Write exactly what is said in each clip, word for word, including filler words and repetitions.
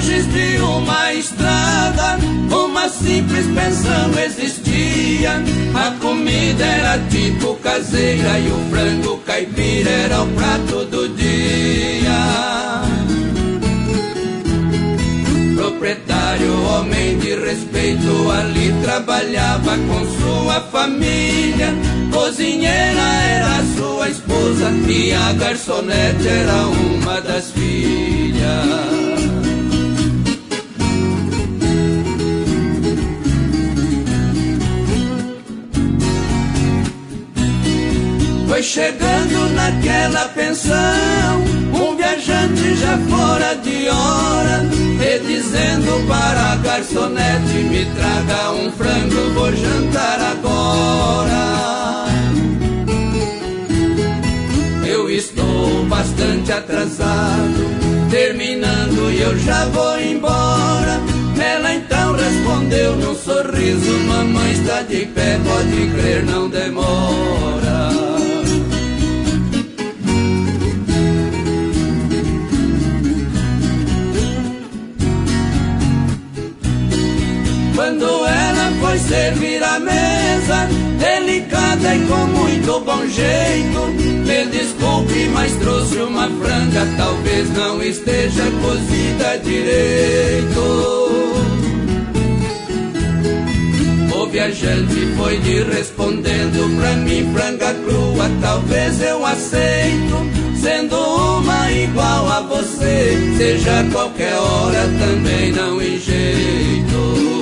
antes de uma estrada, uma simples pensão existia. A comida era tipo caseira e o frango caipira era o prato do dia. Proprietário, homem de respeito, ali trabalhava com sua família. Cozinheira era sua esposa e a garçonete era uma das filhas. Foi chegando naquela pensão um viajante já fora de hora, e dizendo para a garçonete: me traga um frango, vou jantar agora. Eu estou bastante atrasado, terminando e eu já vou embora. Ela então respondeu num sorriso: mamãe está de pé, pode crer, não demora. Quando ela foi servir a mesa, delicada e com muito bom jeito: me desculpe, mas trouxe uma franga, talvez não esteja cozida direito. O viajante foi lhe respondendo: pra mim franga crua talvez eu aceito, sendo uma igual a você, seja qualquer hora também não enjeito.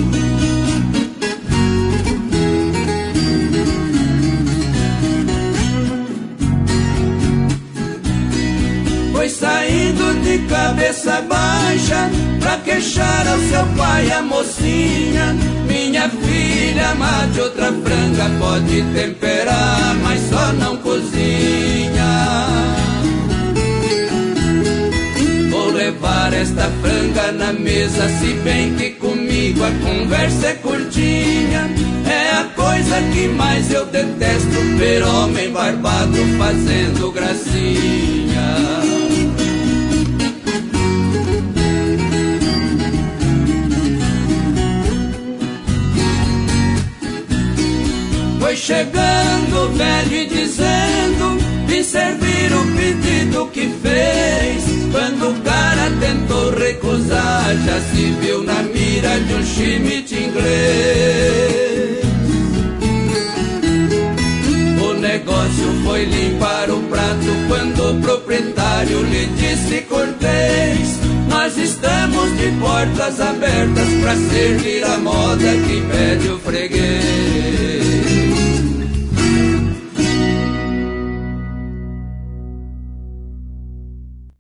Foi saindo de cabeça baixa pra queixar ao seu pai a mocinha: minha filha, mate outra franga, pode temperar, mas só não cozinha. Vou levar esta franga na mesa, se bem que comigo a conversa é curtinha. É a coisa que mais eu detesto, ver homem barbado fazendo gracinha. Foi chegando o velho e dizendo: vim servir o pedido que fez. Quando o cara tentou recusar, já se viu na mira de um chimite inglês. O negócio foi limpar o prato quando o proprietário lhe disse cortês: nós estamos de portas abertas pra servir a moda que pede o freguês.